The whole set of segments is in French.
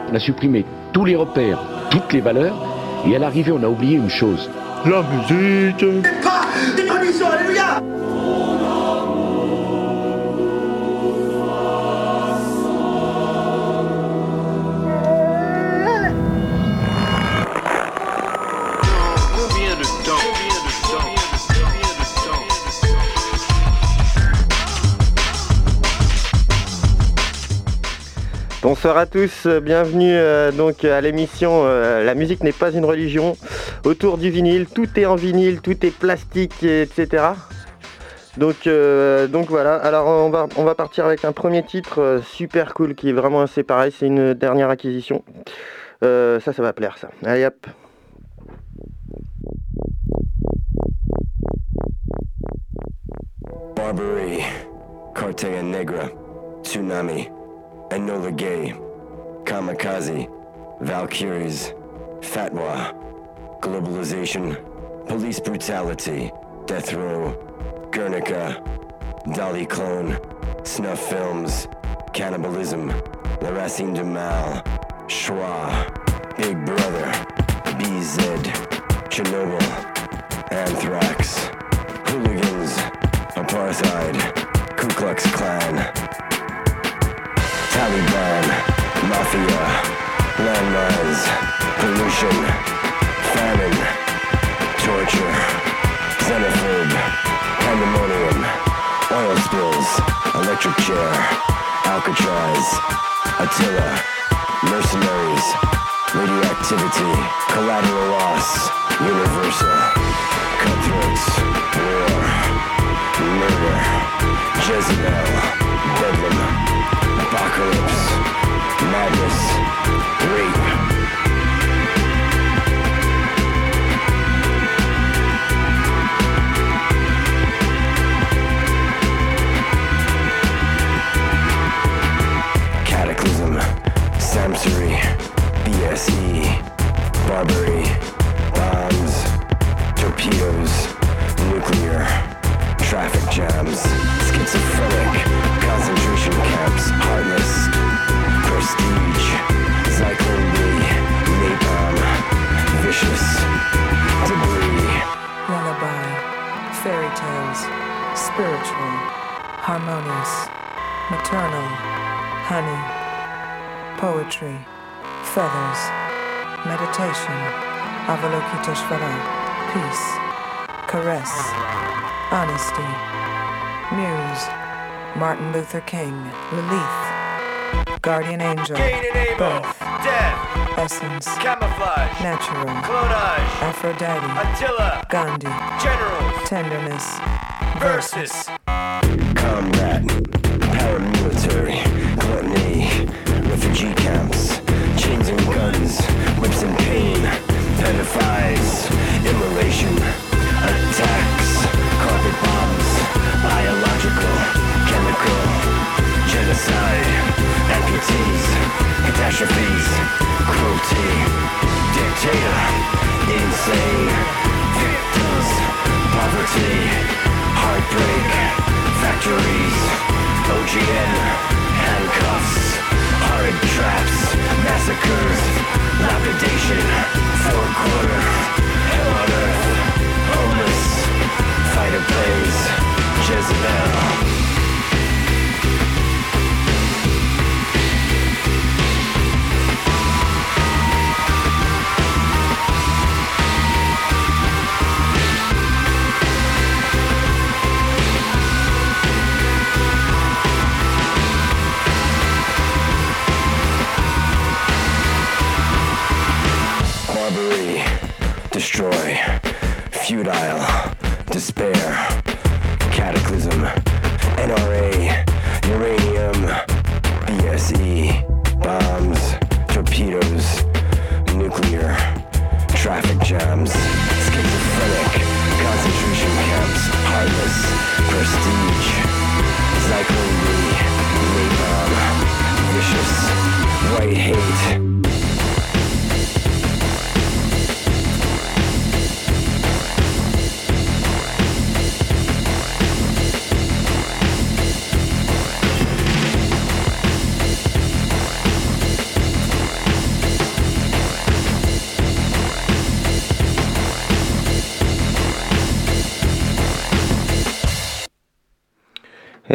on a supprimé tous les repères, toutes les valeurs, et à l'arrivée, on a oublié une chose. La musique. Pas des conditions, alléluia. Bonsoir à tous, bienvenue donc à l'émission La musique n'est pas une religion, autour du vinyle, tout est en vinyle, tout est plastique, etc. Donc voilà, alors on va partir avec un premier titre super cool qui est vraiment assez pareil, c'est une dernière acquisition. Ça va plaire ça. Allez hop. Barbary, Cortega Negra, Tsunami, Enola Gay, Kamikaze, Valkyries, Fatwa, Globalization, Police Brutality, Death Row, Guernica, Dolly Clone, Snuff Films, Cannibalism, La Racine du Mal, Schwa, Big Brother, BZ, Chernobyl, Anthrax, Hooligans, Apartheid, Ku Klux Klan, Taliban, Mafia, Landmines, Pollution, Famine, Torture, Xenophobe, Pandemonium, Oil Spills, Electric Chair, Alcatraz, Attila, Mercenaries, Radioactivity, Collateral Loss, Universal, Cutthroats, War, Murder, Jezebel, Bedlam, Apocalypse, Madness, Rape. Cataclysm, Samsari, BSE, Barbary, bombs, torpedoes, nuclear, traffic jams, schizophrenic, concentration camps, heartless, prestige, Zyklon B, napalm, vicious, debris. Lullaby, fairy tales, spiritual, harmonious, maternal, honey, poetry, feathers, meditation, Avalokiteshvara, peace, caress, honesty, muse, Martin Luther King, Lilith, guardian angel, birth, death, essence, camouflage, natural, clonage, Aphrodite, Attila, Gandhi, generals, tenderness, versus, Combat, paramilitary, gluttony, refugee camps, chains and guns, whips and pain, pedophiles, immolation, attacks, carpet bombs, biological, chemical, genocide, amputees, catastrophes, cruelty, dictator, insane, victims, poverty, heartbreak, factories, OGN, handcuffs, horrid traps, massacres, lapidation, four quarter, hell on earth, homeless, fighter planes, Jezebel. Barbary, destroy, futile, despair, cataclysm, NRA, uranium, BSE, bombs, torpedoes, nuclear, traffic jams, schizophrenic, concentration camps, heartless, prestige, Zyklon B, napalm, vicious, white hate.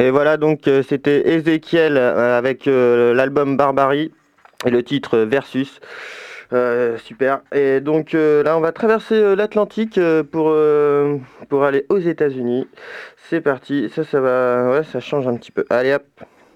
Et voilà, donc c'était Ezekiel avec l'album Barbarie et le titre Versus. Super. Et donc là, on va traverser l'Atlantique pour aller aux États-Unis. C'est parti. Ça va. Ouais, ça change un petit peu. Allez hop.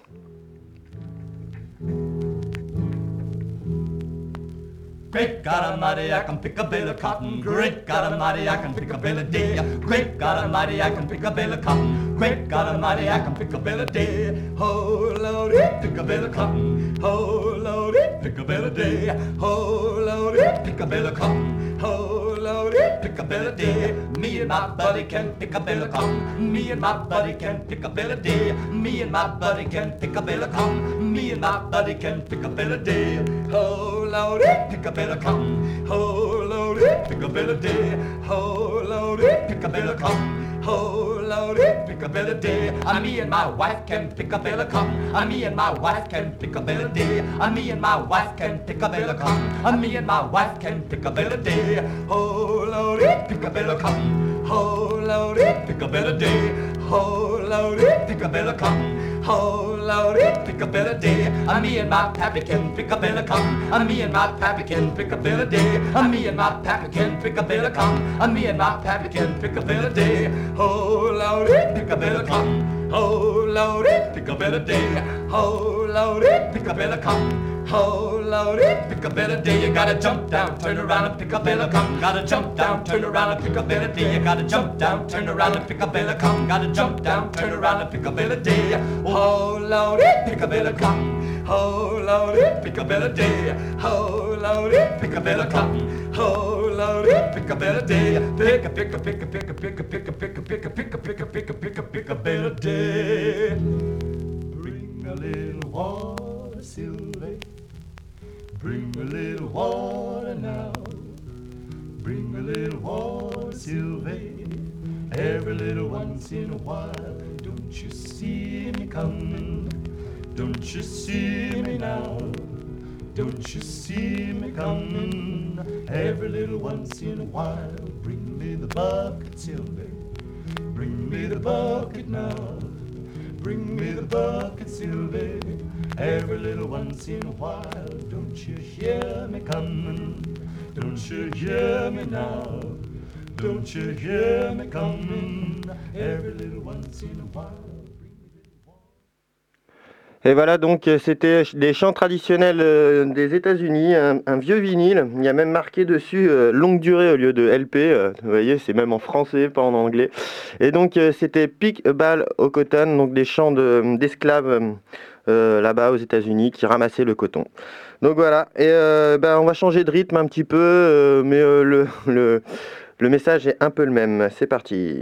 Great God Almighty, I can pick a bale of cotton. Great God Almighty, I can pick a bale a day. Great God Almighty, I can pick a bale of cotton. Great God Almighty, I can pick a bale a day. Oh Lordy, pick a bale of cotton. Oh Lordy, pick a bale a day. Oh Lordy, pick a bale of cotton. Oh Lordy, pick a bale a day. Me and my buddy can pick a bale of cotton. Me and my buddy can pick a bale a day. Me and my buddy can pick a bale of cotton. Me and my buddy can pick a bale a day. Oh Lordy, pick a bale of cotton. Oh Lordy, pick a bale a day. Oh Lordy, pick a bale of cotton. Oh Lordy, pick a bale a day. Me and my wife can pick a bale of cotton. Me and my wife can pick a bale a day. Me and my wife can pick a bale of cotton. Me and my wife can pick a bale a day. Oh Lordy, pick a bale of cotton. Oh Lordy, pick a bale a day. Oh Lordy, pick a bale of cotton. Oh Lordy, pick a bale a day. Me and my pappy can pick a bale of cotton. Me and my pappy can pick a bale a day. Me and my pappy can pick a bale of cotton. Me and my pappy can pick a bale a day. Oh Lordy, pick a bale of cotton. Oh Lordy, pick a bale a day. Oh Lordy, pick a bale of cotton. Oh Lordy, pick a bale a day. You gotta jump down, turn around and pick a bale of cotton. Gotta jump down, turn around and pick a bale a day. You gotta jump down, turn around and pick a bale of cotton. Gotta jump down, turn around and pick a bale a day. Oh Lordy, pick a bale of cotton. Oh Lordy, pick a bale a day. Oh Lordy, pick a bale of cotton. Oh Lordy, pick a bale a day. Pick a bale a day. Bring a little water, Sylvie. Bring a little water now. Bring a little water, Sylvie. Every little once in a while. Don't you see me coming? Don't you see me now? Don't you see me coming? Every little once in a while. Bring me the bucket, Sylvie. Bring me the bucket now. Bring me the bucket, Sylvie. Every little once in a while. Don't you hear me coming? Don't you hear me now? Don't you hear me coming? Every little once in a while. Et voilà, donc c'était des chants traditionnels des États-Unis, un vieux vinyle. Il y a même marqué dessus longue durée au lieu de LP. Vous voyez, c'est même en français, pas en anglais. Et donc c'était Pick a Bale au Cotton, donc des chants d'esclaves là-bas aux États-Unis qui ramassaient le coton. Donc voilà, et on va changer de rythme un petit peu, mais le message est un peu le même. C'est parti.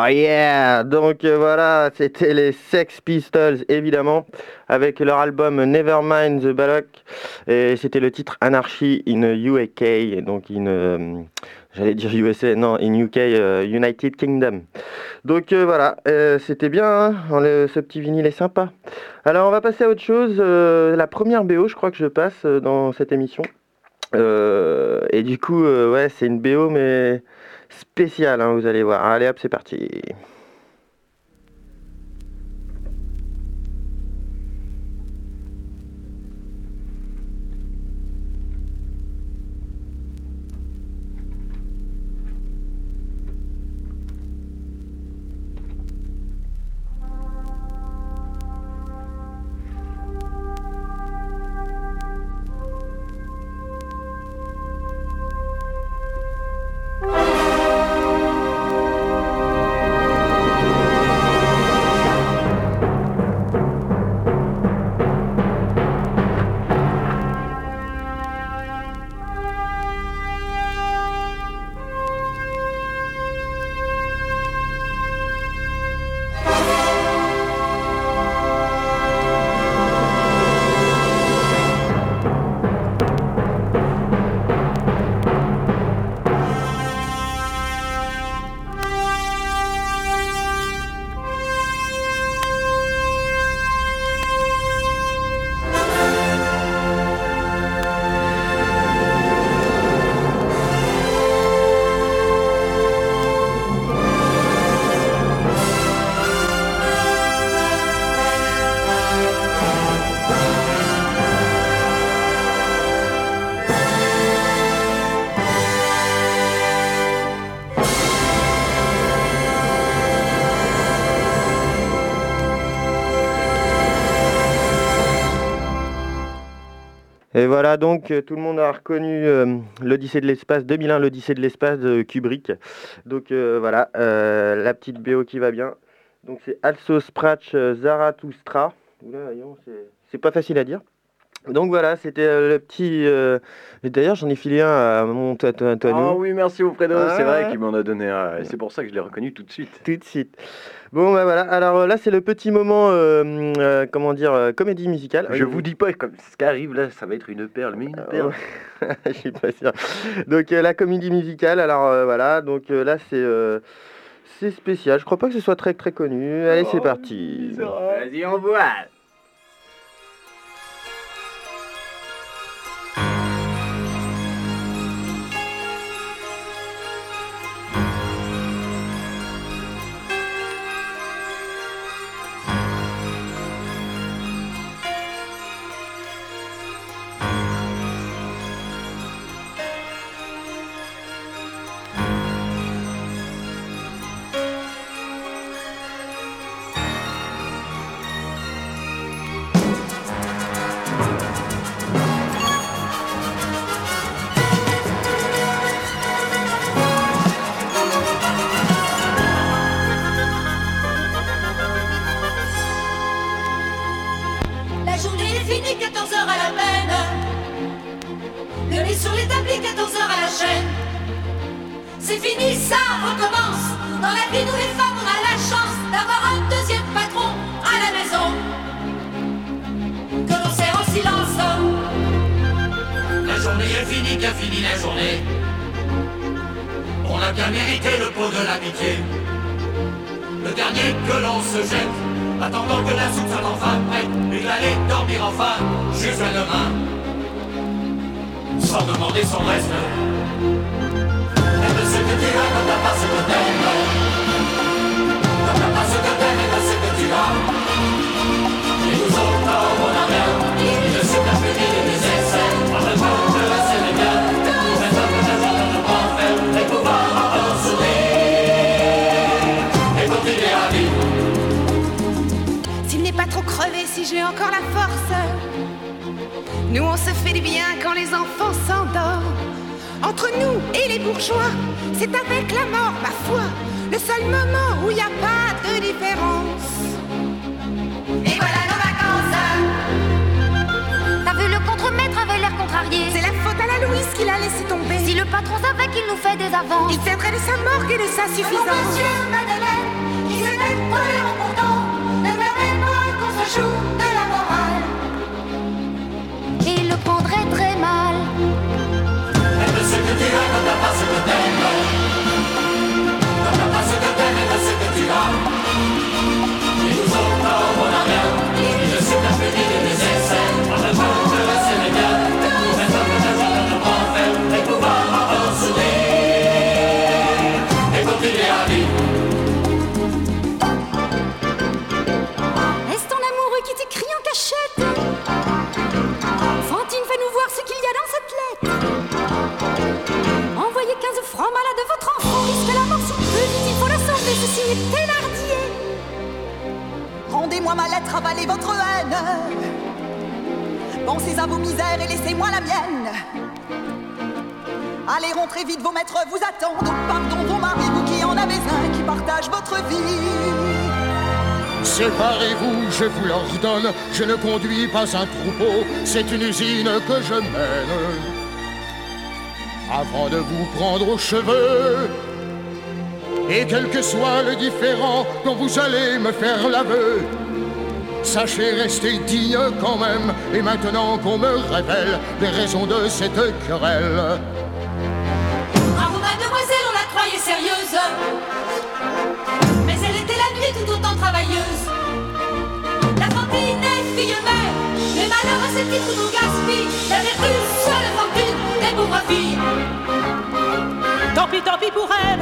yeah! Donc voilà, c'était les Sex Pistols évidemment, avec leur album Nevermind the Ballock, et c'était le titre Anarchy in UK, donc j'allais dire USA, non, in UK, United Kingdom. Donc voilà, c'était bien, hein, ce petit vinyle est sympa. Alors on va passer à autre chose, la première BO je crois que je passe dans cette émission. Et du coup, ouais, c'est une BO mais spéciale, hein, vous allez voir. Allez hop, c'est parti. Et voilà donc tout le monde a reconnu l'Odyssée de l'espace 2001, l'Odyssée de l'espace de Kubrick. Donc voilà, la petite BO qui va bien. Donc c'est Also Sprach Zarathustra. Oula, c'est pas facile à dire. Donc voilà, c'était le petit... Et d'ailleurs, j'en ai filé un à mon Antoine. Ah oui, merci Wilfredo, Ah. c'est vrai qu'il m'en a donné un. Et c'est pour ça que je l'ai reconnu tout de suite. Tout de suite. Bon, bah voilà. Alors là, c'est le petit moment, comment dire, comédie musicale. Je vous dis pas, comme ce qui arrive là, ça va être une perle, mais une perle. Je suis pas sûr. Donc la comédie musicale, alors voilà. Donc là, c'est spécial. Je crois pas que ce soit très très connu. Allez, c'est parti. Vas-y, on voit. La journée est finie, 14h à la peine. Le lit sur l'établi, 14h à la chaîne. C'est fini, ça recommence. Dans la vie, nous les femmes, on a la chance d'avoir un deuxième patron à la maison, que l'on sert en silence. La journée est finie, qu'a fini la journée. On a bien mérité le pot de l'amitié. Le dernier que l'on se jette, attendant que la soupe soit enfin prête, et d'aller dormir enfin jusqu'à demain, sans demander son reste. Aime ce que tu as, quand t'as pas ce que t'aimes. Quand t'as pas ce que t'aimes, aime ce que tu as. Et nous autres, on a rien, il ne s'est pas fait des essais. En même temps, je la sais bien, pour être un peu d'avoir de pas faire, et pouvoir encore sourire, et continuer à vivre. S'il n'est pas trop crevé, si j'ai encore la force, nous on se fait du bien quand les enfants s'endorment. Entre nous et les bourgeois, c'est avec la mort, ma foi, le seul moment où il n'y a pas de différence. Et voilà nos vacances. T'as vu, le contremaître avait l'air contrarié. C'est la faute à la Louise qui l'a laissé tomber. Si le patron savait qu'il nous fait des avances, il tiendrait de sa morgue et de sa suffisance. Monsieur Madeleine, tolérant pourtant, ne permet pas qu'on se joue de la morale. Et le prendrait très mal. Aime ce que tu as quand t'as pas ce que t'aimes. Quand t'as pas ce que t'aimes, aime ce que tu as. Et nous autres, on n'a rien. Et je suis la plus vite des essais. En même temps, je sais bien. Pour mettre un peu de joie dans nos grands faits. Et pouvoir avoir sourire. Et continuer à vivre. Est-ce ton amoureux qui t'écrit en cachette? Fantine, fais-nous voir ce qu'il y a dans cette lettre. Envoyez 15 francs malade, votre enfant risque la mort sous peu. Vite, il faut la sauver, ceci est Thénardier. Rendez-moi ma lettre, avalez votre haine. Pensez à vos misères et laissez-moi la mienne. Allez, rentrez vite, vos maîtres vous attendent. Pardon, vos maris, vous qui en avez un, qui partagent votre vie. Séparez-vous, je vous l'ordonne, je ne conduis pas un troupeau, c'est une usine que je mène. Avant de vous prendre aux cheveux, et quel que soit le différend dont vous allez me faire l'aveu, sachez rester digne quand même, et maintenant qu'on me révèle les raisons de cette querelle. Bravo mademoiselle, on la croyait sérieuse. Mais elle était la nuit tout autant travailleuse. La Fantine est fille mère, les malheurs c'est qui tout nous gaspille. La vertu, soit la fortune des pauvres filles. Tant pis pour elle.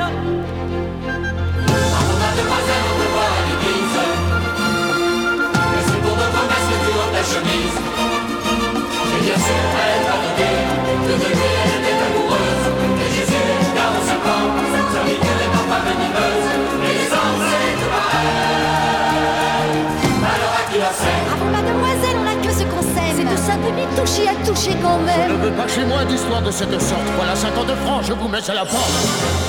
Bravo mademoiselle, on te voit à l'église. Mais c'est pour notre messe que tu ôtes ta chemise. Et bien sûr, elle va te dire que de lui elle était amoureuse. Et Jésus, 45 ans, ça dit qu'elle est pas venimeuses. Et les anges, c'est tout pareil. Alors à qui la sert? Bravo mademoiselle, on n'a que ce qu'on sait. C'est tout ça de lui toucher à toucher quand Je même. ne veux pas chez moi d'histoire de cette sorte, voilà 50 francs, je vous mets à la porte.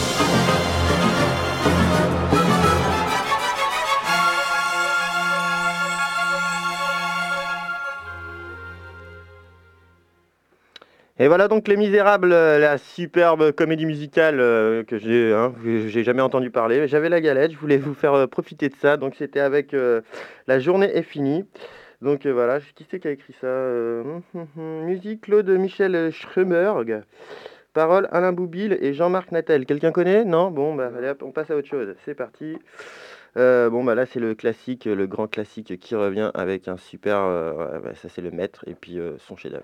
Et voilà donc Les Misérables, la superbe comédie musicale que j'ai jamais entendu parler. J'avais la galette, je voulais vous faire profiter de ça. Donc c'était avec La journée est finie. Donc voilà, qui c'est qui a écrit ça musique Claude Michel Schrömerg. Paroles Alain Boubil et Jean-Marc Natel. Quelqu'un connaît? Non? Bon, bah allez hop, on passe à autre chose. C'est parti. Bon bah là c'est le classique, le grand classique qui revient avec un super... ça c'est le maître et puis son chef-d'œuvre.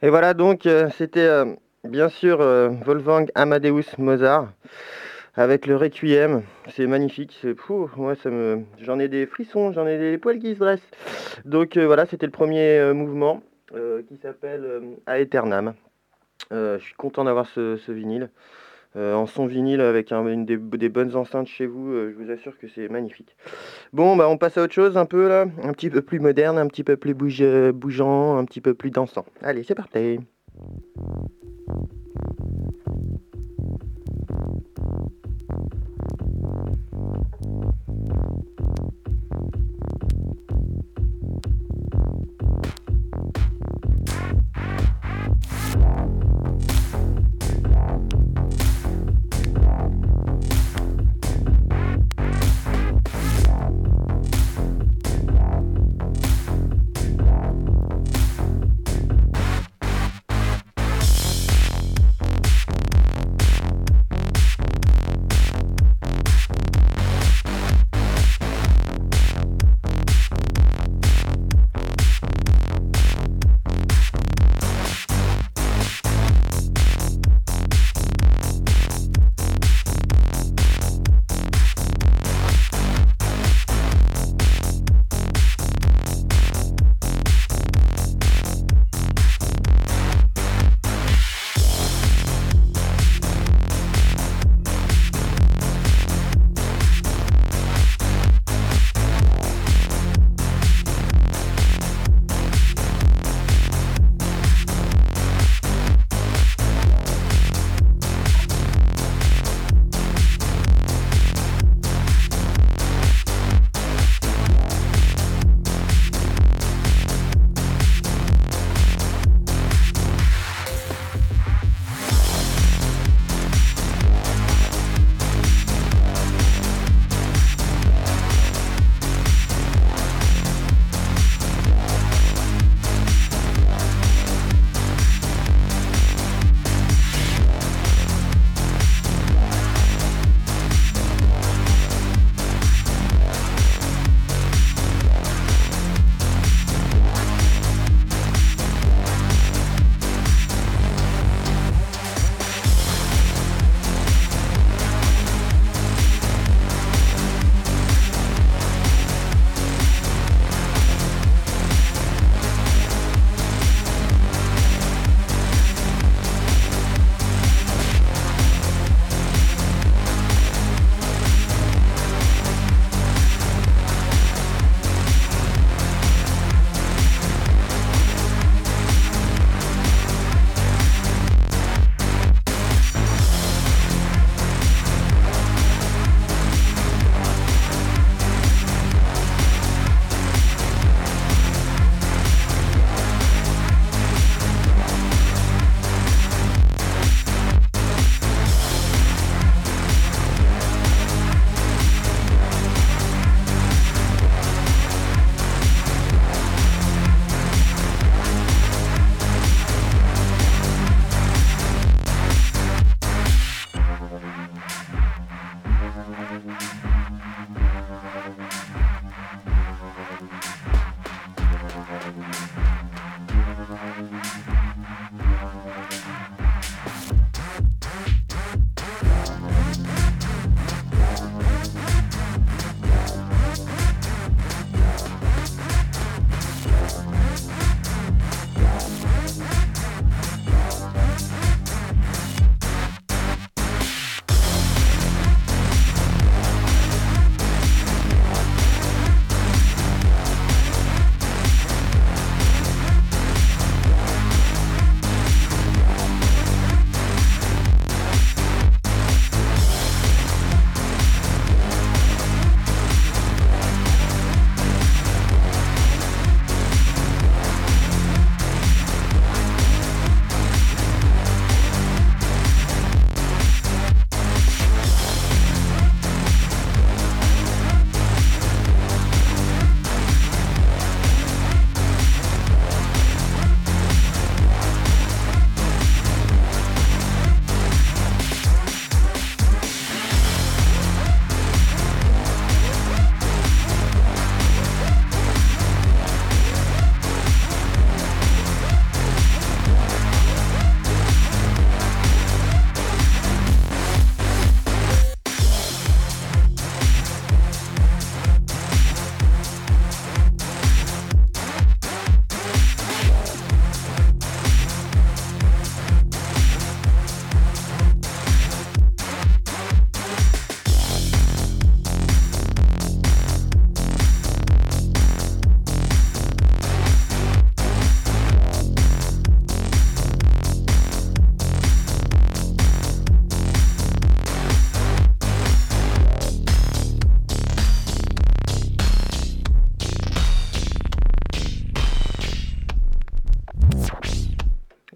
Et voilà, donc c'était bien sûr Wolfgang Amadeus Mozart avec le Requiem. C'est magnifique, moi j'en ai des frissons, j'en ai des poils qui se dressent. Donc voilà, c'était le premier mouvement qui s'appelle Aeternam. Je suis content d'avoir ce vinyle. En son vinyle avec des bonnes enceintes chez vous, je vous assure que c'est magnifique. Bon, on passe à autre chose un peu là, un petit peu plus moderne, un petit peu plus bougeant, un petit peu plus dansant. Allez, c'est parti.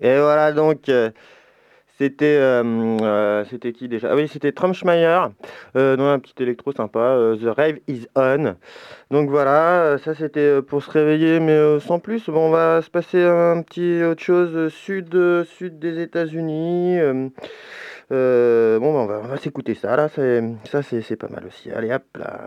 Et voilà donc, c'était qui déjà? Ah oui, c'était Traumschmeier, dans un petit électro sympa, The Rave is On. Donc voilà, ça c'était pour se réveiller, mais sans plus. Bon, on va se passer un petit autre chose, sud des États-Unis. Bon, on va s'écouter ça, là, c'est pas mal aussi. Allez, hop là.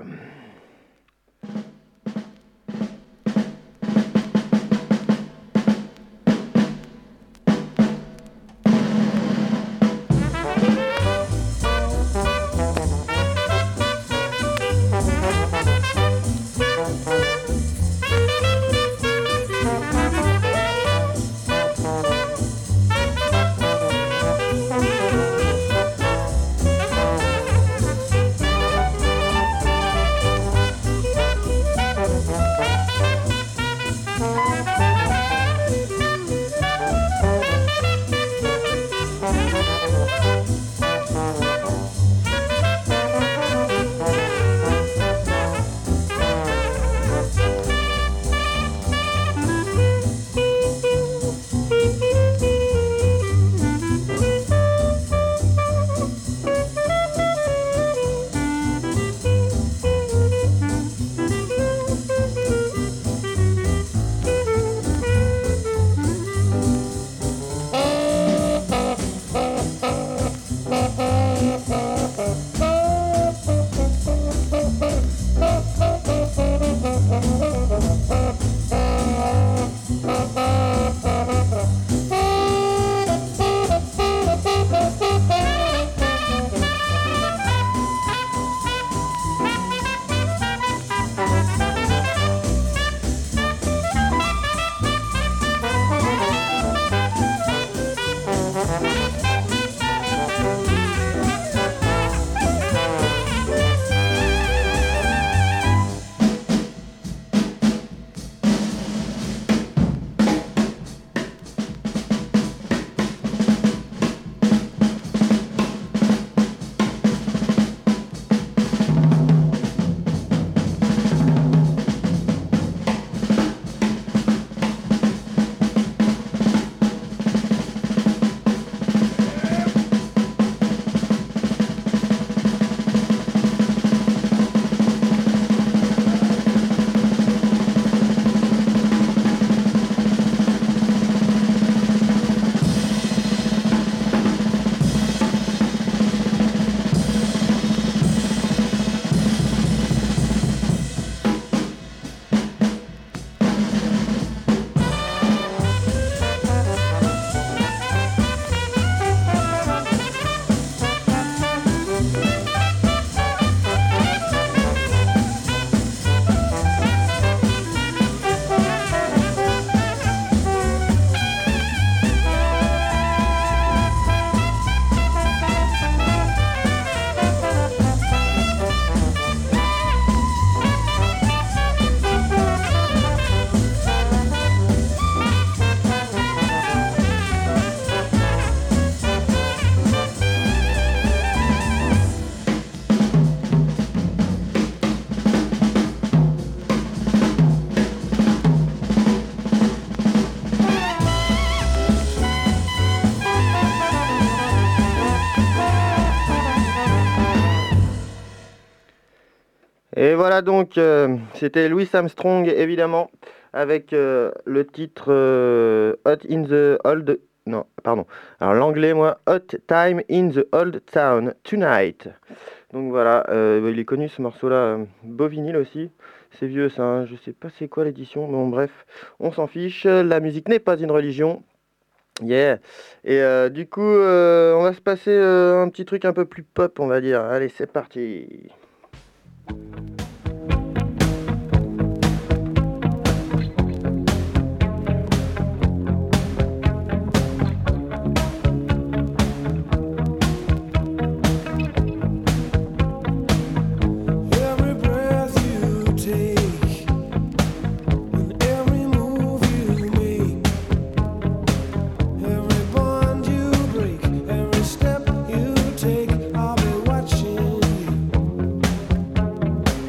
Et voilà donc, c'était Louis Armstrong évidemment, avec le titre Hot in the Old... Non, pardon. Alors l'anglais, moi, Hot Time in the Old Town Tonight. Donc voilà, il est connu ce morceau-là, beau vinyle aussi. C'est vieux ça, hein. Je sais pas c'est quoi l'édition, mais bon bref, on s'en fiche. La musique n'est pas une religion. Yeah. Et du coup, on va se passer un petit truc un peu plus pop, on va dire. Allez, c'est parti. Step you take, I'll be watching you.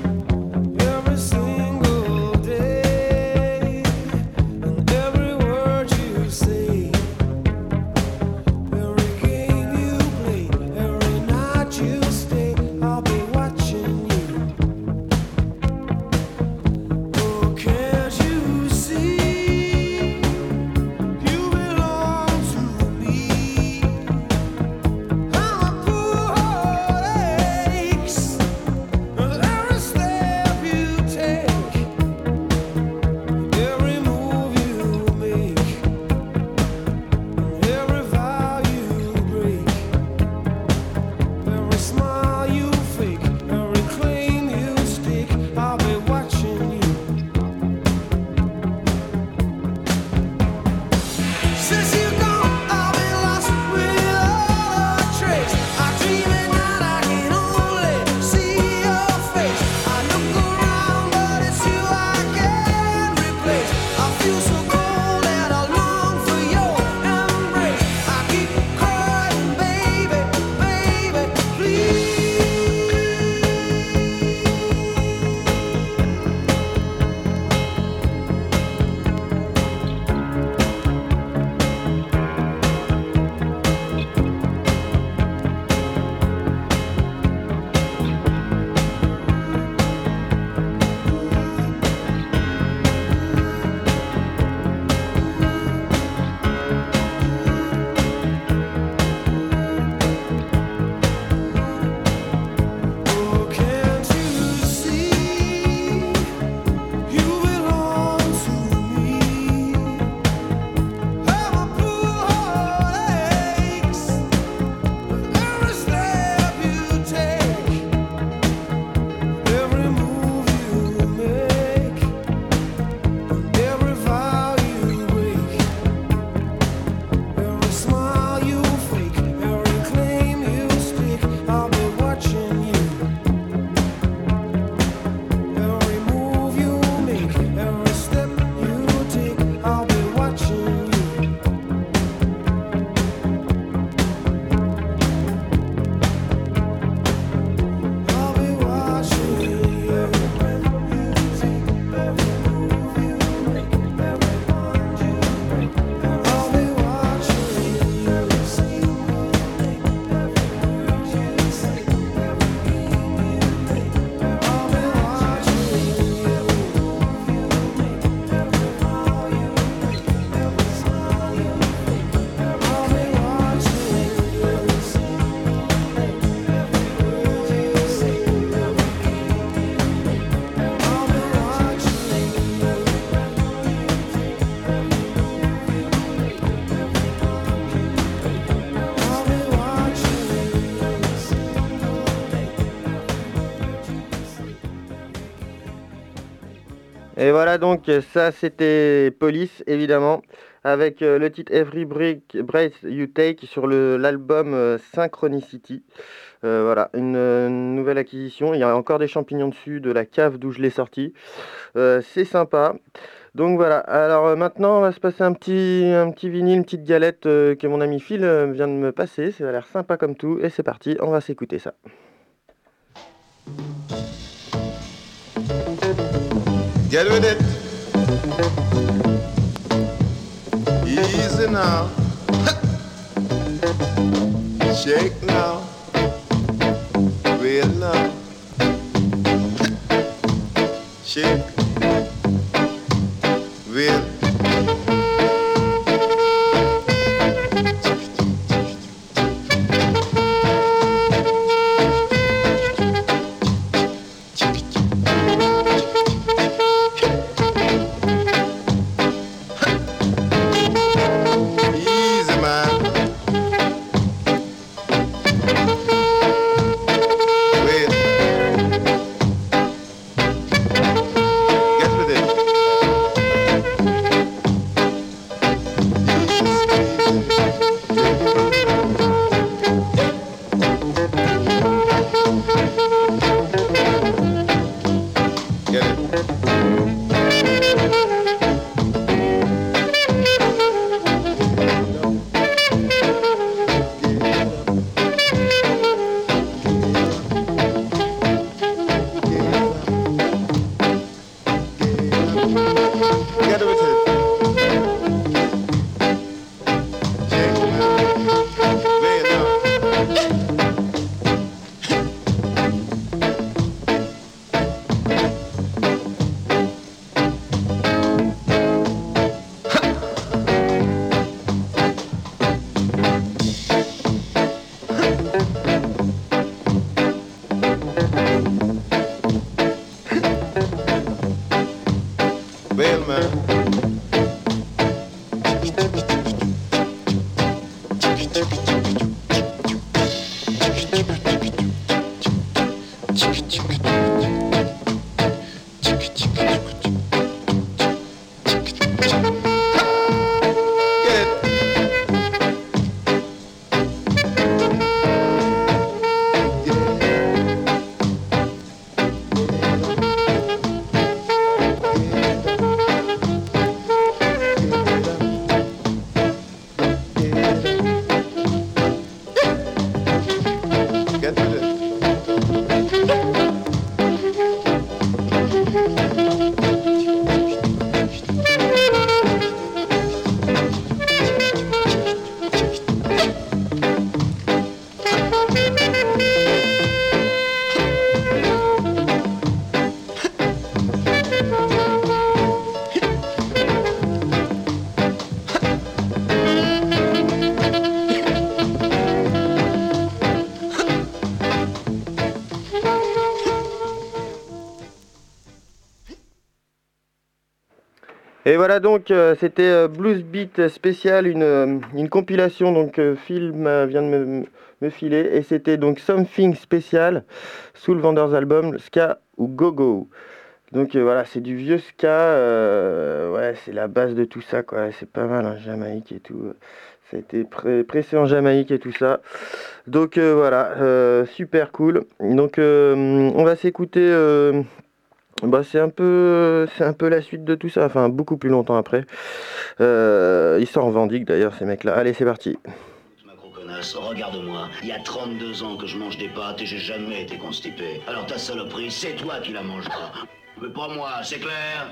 Et voilà, donc ça c'était Police évidemment, avec le titre Every Breath You Take sur l'album Synchronicity. Voilà, une nouvelle acquisition. Il y a encore des champignons dessus de la cave d'où je l'ai sorti. C'est sympa. Donc voilà, alors maintenant on va se passer un petit vinyle, une petite galette que mon ami Phil vient de me passer. Ça a l'air sympa comme tout et c'est parti, on va s'écouter ça. Get with it. Easy now. Shake now. Real now. Shake. Real. Et voilà donc, c'était Blues Beat spécial, une compilation, donc Phil vient de me filer, et c'était donc Something spécial, Soul Vendors Album, Ska ou Go-Go. Donc voilà, c'est du vieux ska, ouais, c'est la base de tout ça, quoi. C'est pas mal, hein, Jamaïque et tout. Ça a été pressé en Jamaïque et tout ça. Donc voilà, super cool. Donc on va s'écouter... c'est un peu la suite de tout ça, enfin beaucoup plus longtemps après. Ils s'en revendiquent d'ailleurs, ces mecs-là. Allez, c'est parti. Connasse, regarde-moi, il y a 32 ans que je mange des pâtes et j'ai jamais été constipé. Alors ta saloperie, c'est toi qui la mangeras. Mais pas moi, c'est clair?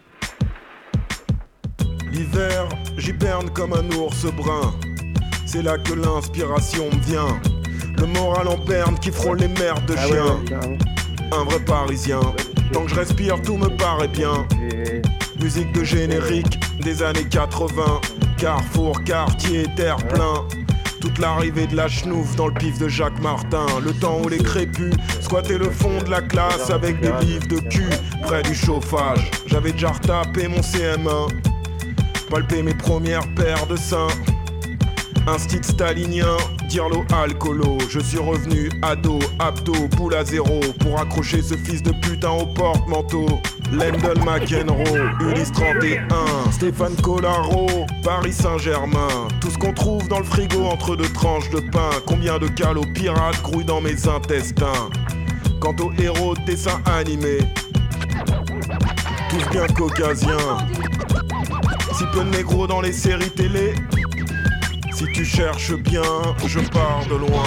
L'hiver, j'hiberne comme un ours brun. C'est là que l'inspiration me vient. Le moral en berne qui frôle les mers de chien. Un vrai parisien. Tant que je respire, tout me paraît bien. Musique de générique des années 80. Carrefour, quartier, terre plein. Toute l'arrivée de la chenouf dans le pif de Jacques Martin. Le temps où les crépus squattaient le fond de la classe avec des bifs de cul près du chauffage. J'avais déjà retapé mon CM1, palpé mes premières paires de seins. Instinct stalinien, dirlo alcoolo. Je suis revenu ado, abdo, boule à zéro pour accrocher ce fils de putain au porte-manteau. Lyndon McEnroe, Ulysse 31, Stéphane Collaro, Paris Saint-Germain. Tout ce qu'on trouve dans le frigo entre deux tranches de pain. Combien de calots pirates grouillent dans mes intestins. Quant aux héros de dessins animés, tous bien caucasiens. Si peu de négros dans les séries télé. Si tu cherches bien, je pars de loin.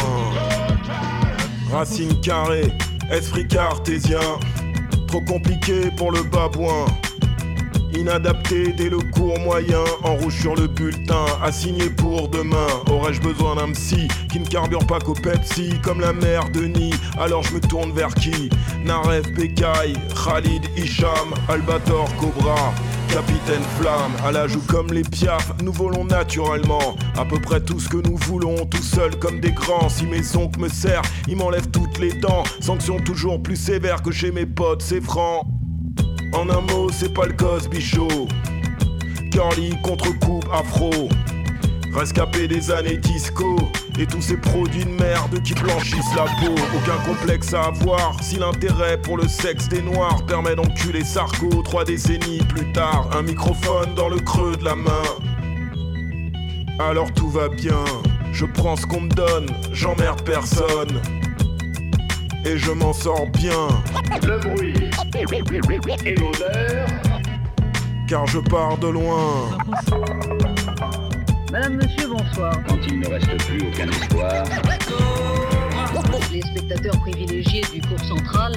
Racine carrée, esprit cartésien. Trop compliqué pour le babouin. Inadapté dès le cours moyen. En rouge sur le bulletin, assigné pour demain. Aurais-je besoin d'un psy qui ne carbure pas qu'au Pepsi, comme la mère Denis? Alors je me tourne vers qui? Naref, Bécaye, Khalid, Hicham, Albator, Cobra, Capitaine Flamme. À la joue comme les Piaf, nous volons naturellement. À peu près tout ce que nous voulons, tout seuls comme des grands. Si mes oncles me serrent, ils m'enlèvent toutes les dents. Sanction toujours plus sévère que chez mes potes, c'est franc. En un mot, c'est pas le Cosby Show. Curly contre coupe afro. Rescapé des années disco. Et tous ces produits de merde qui blanchissent la peau. Aucun complexe à avoir si l'intérêt pour le sexe des noirs permet d'enculer Sarko 3 décennies plus tard. Un microphone dans le creux de la main. Alors tout va bien. Je prends ce qu'on me donne, j'emmerde personne. Et je m'en sors bien. Le bruit et l'odeur. Car je pars de loin. Madame, monsieur, bonsoir. Quand il ne reste plus aucun espoir. Les spectateurs privilégiés du cours central.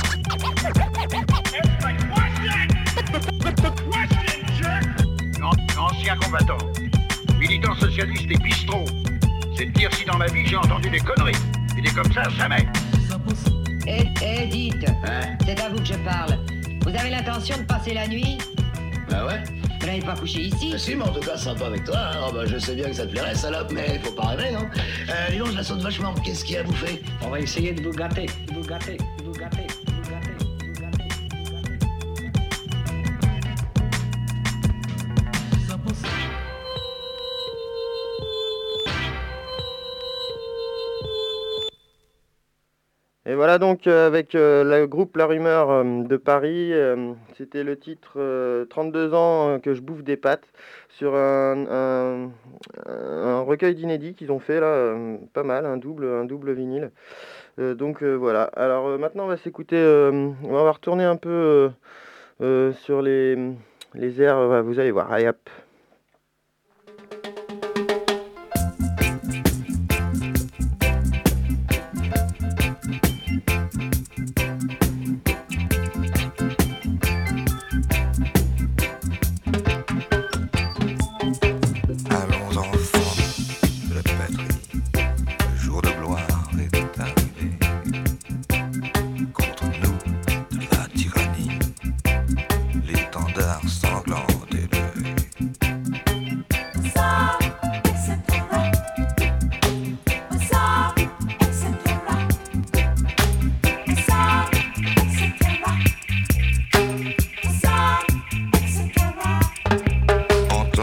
Ancien combattant, militant socialiste et bistrot. C'est de dire si dans ma vie j'ai entendu des conneries. Et des comme ça, jamais. Dites, c'est à vous que je parle. Vous avez l'intention de passer la nuit? Bah ouais. Vous n'allez pas coucher ici? Si, mais en tout cas, sympa avec toi. Hein. Oh, bah, je sais bien que ça te plairait, salope, mais faut pas rêver, non? Dis donc, je la saute vachement. Qu'est-ce qu'il y a à bouffer? On va essayer de vous gâter, de vous gâter, de vous gâter. Et voilà donc avec le groupe La Rumeur de Paris, c'était le titre 32 ans que je bouffe des pâtes sur un recueil d'inédits qu'ils ont fait là, pas mal, un double vinyle. Donc voilà, alors maintenant on va s'écouter, on va retourner un peu sur les airs, vous allez voir, allez hop.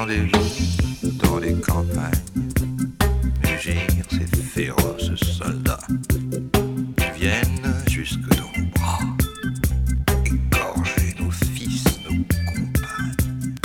rendez-vous dans les campagnes, mugir ces féroces soldats qui viennent jusque dans nos bras, égorger nos fils, nos compagnes.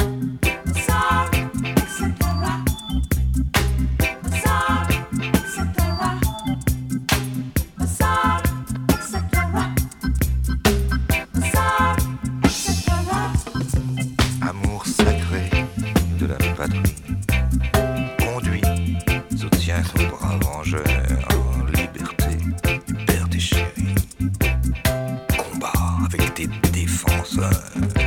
Amour sacré de la patrie, conduit, soutient nos bras vengeurs en liberté, père des chéris, combat avec des défenseurs.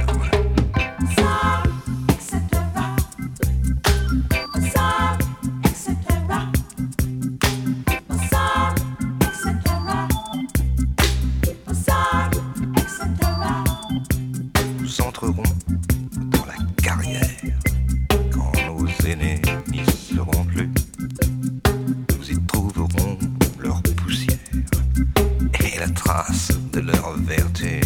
Nous entrerons dans la carrière quand nos aînés n'y seront plus. Nous y trouverons leur poussière et la trace de leur vertu.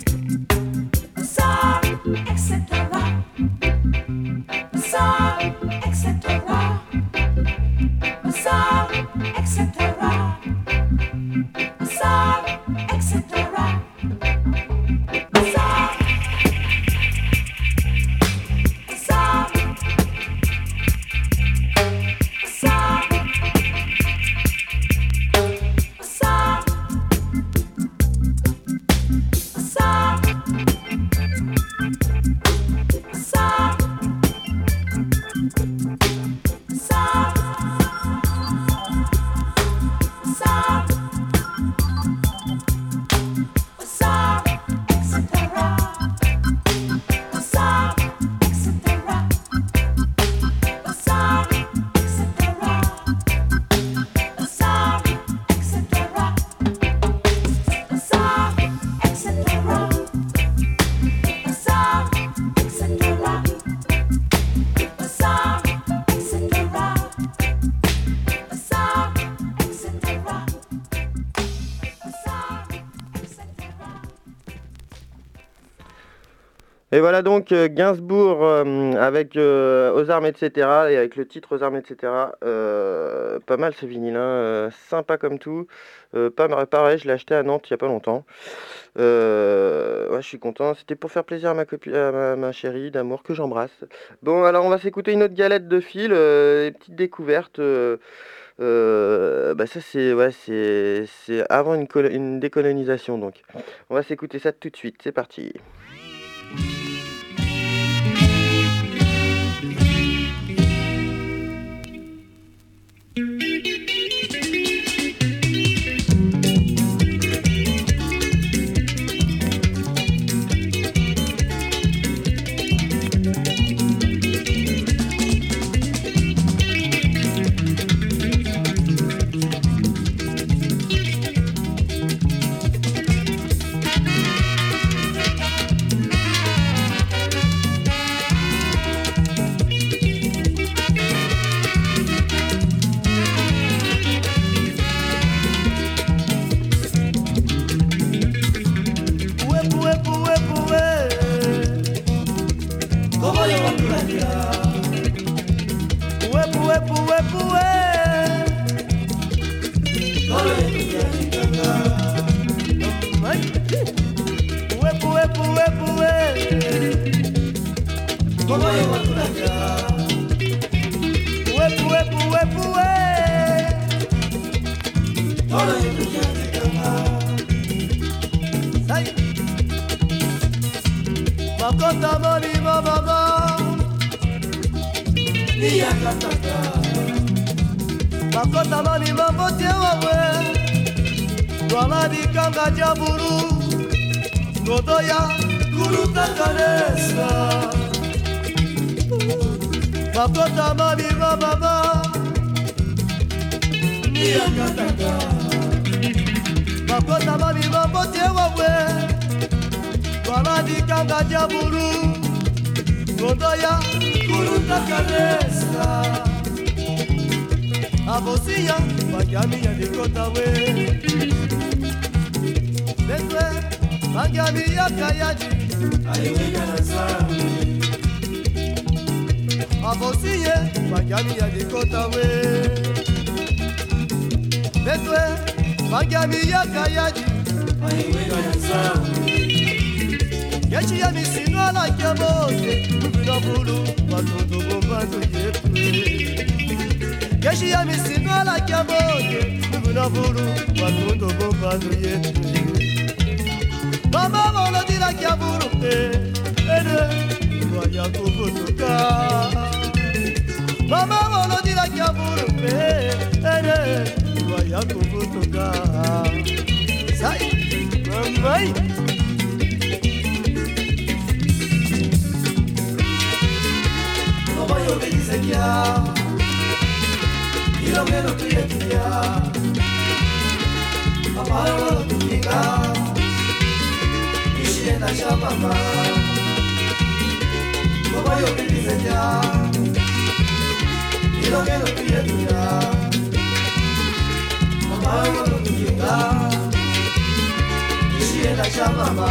Et voilà donc Gainsbourg avec Aux armes etc. et avec le titre Aux armes etc. Pas mal ce vinyle, hein, sympa comme tout. Pareil, je l'ai acheté à Nantes il n'y a pas longtemps. Ouais, je suis content. C'était pour faire plaisir à ma copine, à ma chérie d'amour que j'embrasse. Bon, alors on va s'écouter une autre galette de fil, une petite découverte. Ça c'est avant une décolonisation, donc on va s'écouter ça tout de suite. C'est parti. Abosiya, Bagami ya Nikota we. Neswe, Bagami ya Kayaji, Ayiwega na Sami. Babosie, Magami ya Dikota we. Betwe, Magami ya Kayaji, Aiwega ya Sao. Yachi ya Misino la Kiamote, Mubina Bulu, Matondo Bombando Yepwe. Yachi ya Misino la Kiamote, Mubina Bulu, Matondo Bombando Yepwe. Mama vola di la Kiaburu, Waya kuvutuka Mama wolo di la Kiaburu Waya kuvutuka Sai Mamai Mama yo bendice kia Ilo meno tuye kia Mama wolo tukinga Ishienda cha mama Como yo me dice ya Y lo que no pide tu ya Mamá yo no quiera Y si es la chamama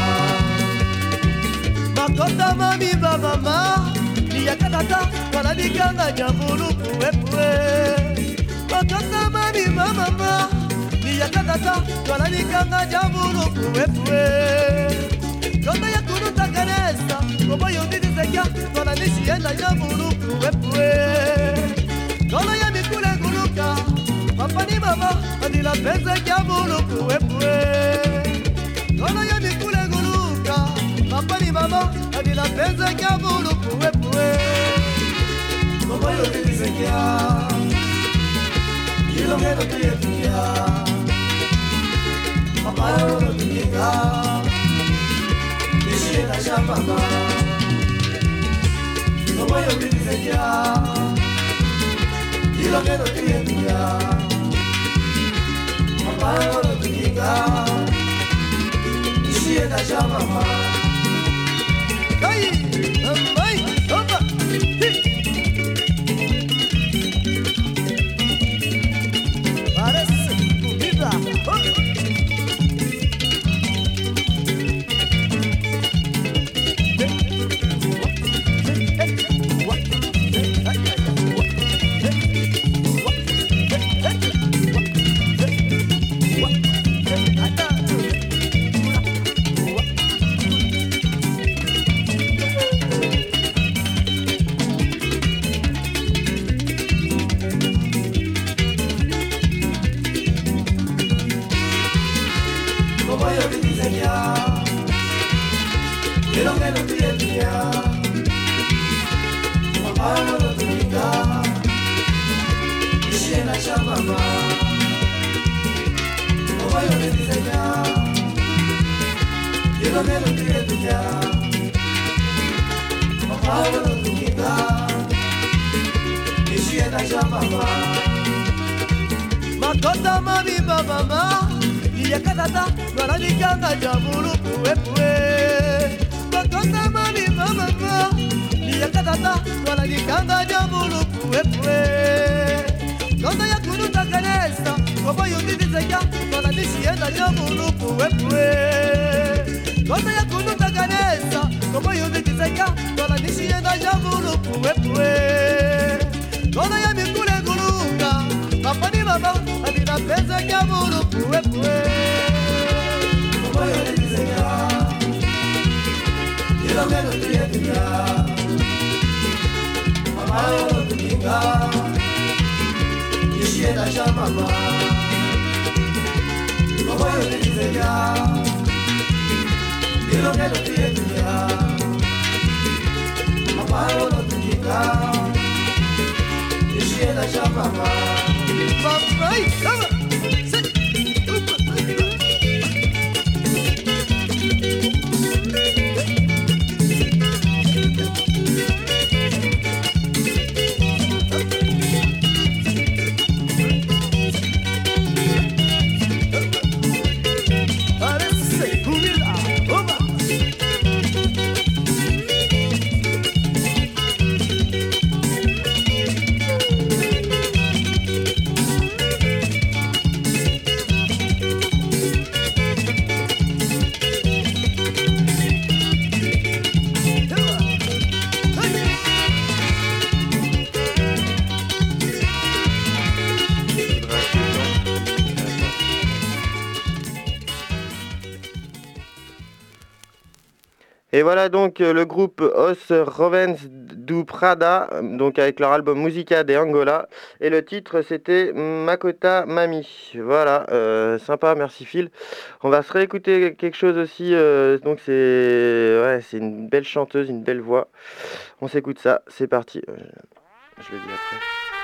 Makota mami ba mama Ni ya katata Wala ni kanga nyambulu pue pue Makota mami ba mama Ni ya katata Wala ni kanga nyambulu pue pue Kota ya kunuta kanesa Como yo me dice ya Kona nishienda ya muluku wepwe Kona ya mikule nguluka Papa ni mama Andila pesa ya muluku wepwe Kona ya mikule nguluka Papa ni mama Andila pesa ya muluku wepwe Como yo me dice ya Kilo meno tuye tuya Papa yo no tuyenga Nishienda ya mama Como yo me dice ya Y lo que no tiene ya Mamá no lo diga Y si es ya mamá ¡Ay! ¡Ay! ¡Opa! Parece comida Makota mami ba mama Iya katata Wala ni kanga jamuru pue pue Makota mami ba mama Iya katata Wala ni kanga jamuru pue pue Kota ya kunuta kanesa Kobo yundi dizeka Wala ni shienda jamuru pue pue Kota ya kunuta kanesa Kobo yundi dizeka Wala ni shienda jamuru pue pue Kota ya mikule guluka Papa ni mama Adina pesa ya mulu pue pue Como yo le dice ya Y lo que no tiene ya Mamá yo no te diga Y si era ya mamá Como yo le dice ya Y lo que no tiene ya Mamá yo no te diga Y si era ya mamá Mamãe, calma! Parece comida! Oba! Et voilà donc le groupe Os Rovens do Prada, donc avec leur album Música de Angola, et le titre c'était Makota Mami. Voilà, sympa, merci Phil. On va se réécouter quelque chose aussi, donc c'est une belle chanteuse, une belle voix. On s'écoute ça, c'est parti. Je le dis après.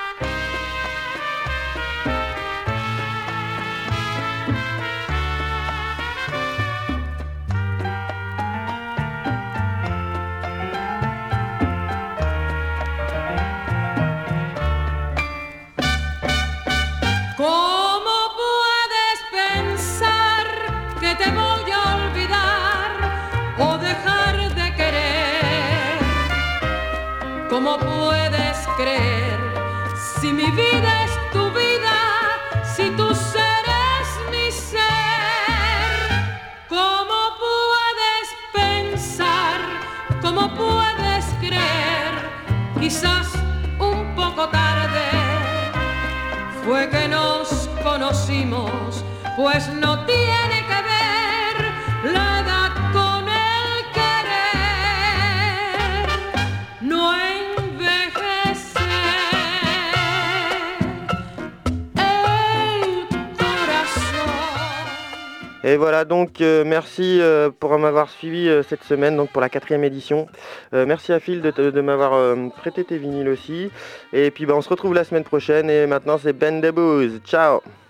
¿Cómo puedes pensar que te voy a olvidar o dejar de querer? ¿Cómo puedes creer si mi vida es tu vida, si tu ser es mi ser? ¿Cómo puedes pensar, cómo puedes creer? Quizás un poco tarde fue que nos conocimos, pues no tiene que ver la edad con el querer, no envejece el corazón. Et voilà donc merci pour m'avoir suivi cette semaine, donc pour la 4e édition. Merci à Phil de m'avoir prêté tes vinyles aussi. Et puis on se retrouve la semaine prochaine et maintenant c'est Ben de Booz. Ciao.